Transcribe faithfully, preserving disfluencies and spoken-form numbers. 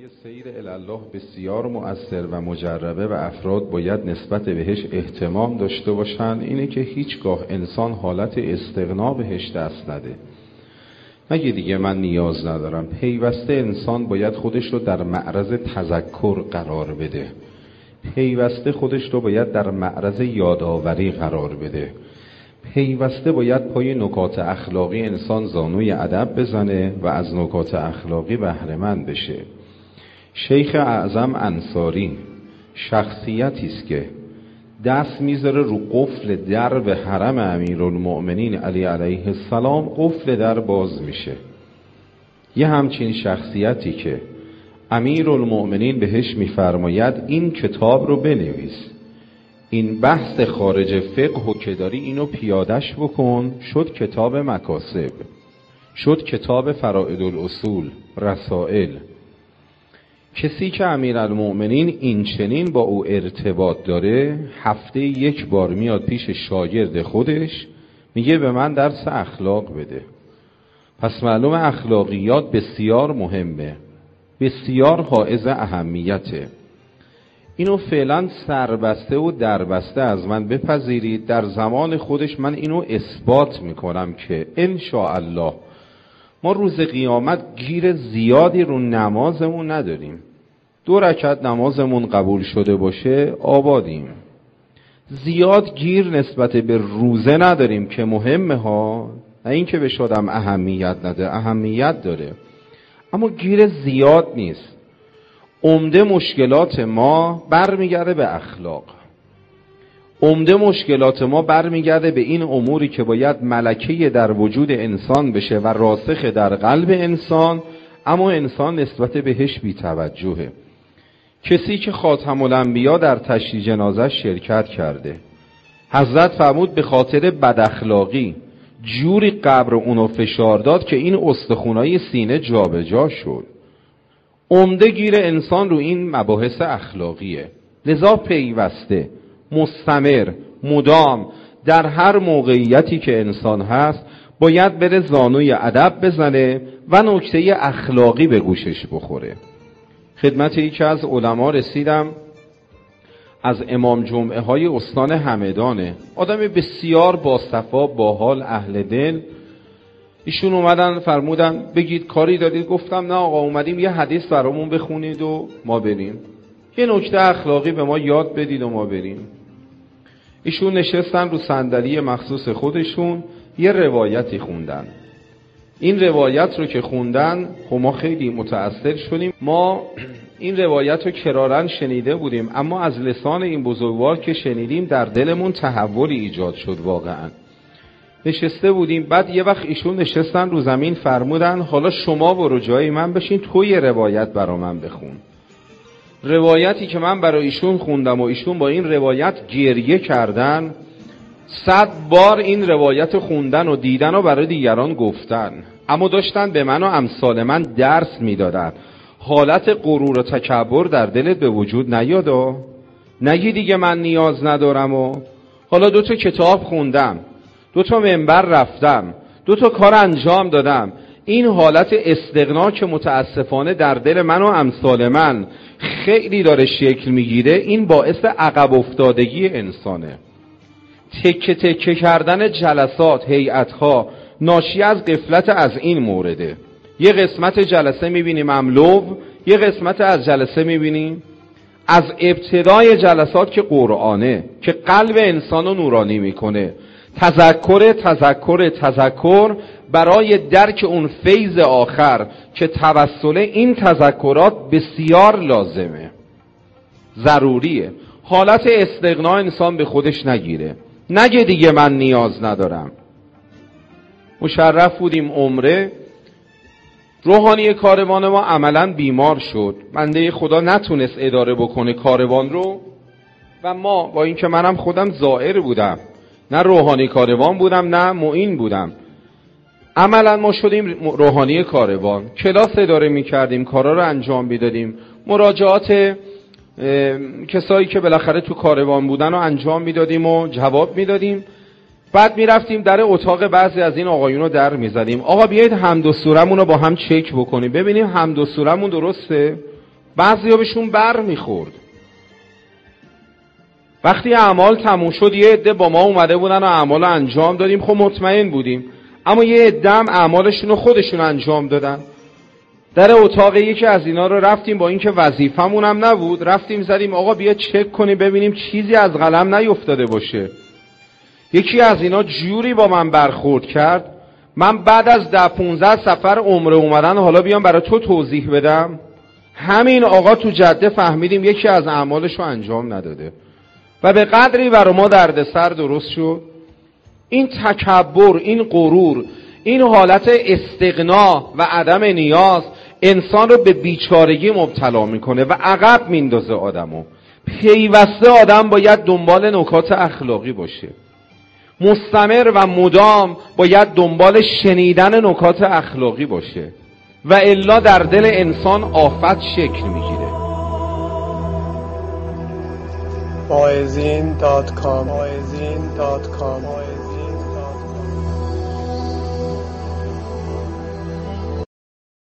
سیر الله بسیار مؤثر و مجربه و افراد باید نسبت بهش اهتمام داشته باشن اینه که هیچگاه انسان حالت استغنا بهش دست نده. نگه دیگه من نیاز ندارم. پیوسته انسان باید خودش رو در معرض تذکر قرار بده. پیوسته خودش رو باید در معرض یادآوری قرار بده. پیوسته باید پای نکات اخلاقی انسان زانوی ادب بزنه و از نکات اخلاقی بهره مند بشه. شیخ اعظم انصاری شخصیتی است که دست میذاره رو قفل در به حرم امیرالمؤمنین علی علیه السلام، قفل در باز میشه. یه همچین شخصیتی که امیرالمؤمنین بهش میفرماید این کتاب رو بنویس، این بحث خارج فقه و که داری اینو پیادش بکن، شد کتاب مکاسب، شد کتاب فرائد الاصول، رسائل. کسی که امیرالمؤمنین این چنین با او ارتباط داره هفته یک بار میاد پیش شاگرد خودش میگه به من درس اخلاق بده. پس معلوم اخلاقیات بسیار مهمه، بسیار حائز اهمیته. اینو فعلا سربسته و دربسته از من بپذیرید. در زمان خودش من اینو اثبات میکنم که انشاءالله ما روز قیامت گیر زیادی رو نمازمون نداریم. دو رکعت نمازمون قبول شده باشه آبادیم. زیاد گیر نسبت به روزه نداریم که مهمه ها، نه این که به شدم اهمیت نده، اهمیت داره، اما گیر زیاد نیست. عمده مشکلات ما برمیگرده به اخلاق. عمده مشکلات ما برمیگرده به این اموری که باید ملکه در وجود انسان بشه و راسخ در قلب انسان، اما انسان نسبت بهش بی توجهه. کسی که خاتم الانبیا در تشییع جنازه شرکت کرده، حضرت فرمود به خاطر بد اخلاقی جوری قبر اونو فشار داد که این استخونای سینه جابجا شد. عمده گیر انسان رو این مباحث اخلاقیه. لذا پیوسته، مستمر، مدام در هر موقعیتی که انسان هست باید بره زانوی ادب بزنه و نکته اخلاقی به گوشش بخوره. خدمت یکی از علما رسیدم، از امام جمعه های استان همدانه، آدم بسیار باصفا، باحال، اهل دل. ایشون اومدن فرمودن بگید کاری دارید؟ گفتم نه آقا، اومدیم یه حدیث برامون بخونید و ما بریم، یه نکته اخلاقی به ما یاد بدید و ما بریم. ایشون نشستن رو صندلی مخصوص خودشون، یه روایتی خوندن. این روایت رو که خوندن ما خیلی متأثر شدیم. ما این روایت رو کرارن شنیده بودیم، اما از لسان این بزرگوار که شنیدیم در دلمون تحولی ایجاد شد. واقعا نشسته بودیم، بعد یه وقت ایشون نشستن رو زمین فرمودن حالا شما برو جای من بشین تو یه روایت برا من بخون. روایتی که من برای ایشون خوندم و ایشون با این روایت گریه کردن، صد بار این روایت خوندن و دیدن و برای دیگران گفتن، اما داشتن به من و امثال من درس میدادن. حالت غرور و تکبر در دلت به وجود نیادا؟ نگی دیگه من نیاز ندارم و حالا دو تا کتاب خوندم، دو تا منبر رفتم، دو تا کار انجام دادم. این حالت استغنا که متاسفانه در دل من و امثال من خیلی داره شکل میگیره، این باعث عقب افتادگی انسانه. تکه تکه کردن جلسات، هیئت‌ها ناشی از غفلت از این مورده. یه قسمت جلسه میبینیم املو، یه قسمت از جلسه میبینیم از ابتدای جلسات که قرآنه، که قلب انسانو نورانی میکنه. تذکر تذکر تذکر برای درک اون فیض آخر که توسل این تذکرات بسیار لازمه، ضروریه. حالت استغنا انسان به خودش نگیره، نگه دیگه من نیاز ندارم. مشرف بودیم عمره، روحانی کاروان ما عملا بیمار شد، بنده خدا نتونست اداره بکنه کاروان رو و ما با اینکه منم خودم زائر بودم، نه روحانی کاروان بودم نه معین بودم، عملا ما شدیم روحانی کاروان. کلاس اداره میکردیم، کارا رو انجام میدادیم، مراجعات کسایی که بالاخره تو کاروان بودن رو انجام میدادیم و جواب میدادیم. بعد میرفتیم در اتاق بعضی از این آقایون رو در میزدیم، آقا بیایید حمد و سورمون رو با هم چک بکنیم ببینیم حمد و سورمون درسته. بعضیا بهشون بر میخورد. وقتی اعمال تموم شد یه عده با ما اومده بودن و اعمال انجام دادیم، خب مطمئن بودیم، اما یه عده هم اعمالشون رو خودشون انجام دادن. در اتاق یکی از اینا رو رفتیم، با اینکه وظیفمون هم نبود، رفتیم زدیم آقا بیا چک کنیم ببینیم چیزی از قلم نیفتاده باشه. یکی از اینا جوری با من برخورد کرد، من بعد از ده پونزده سفر عمره اومدن حالا بیام برای تو توضیح بدم؟ همین آقا تو جده فهمیدیم یکی از اعمالش رو انجام نداده و به قدری برای ما دردسر درست شد. این تکبر، این غرور، این حالت استغنا و عدم نیاز انسان رو به بیچارگی مبتلا میکنه و عقب میندازه آدمو. پیوسته آدم باید دنبال نکات اخلاقی باشه، مستمر و مدام باید دنبال شنیدن نکات اخلاقی باشه و الا در دل انسان آفت شکل میگیره. واعظین دات کام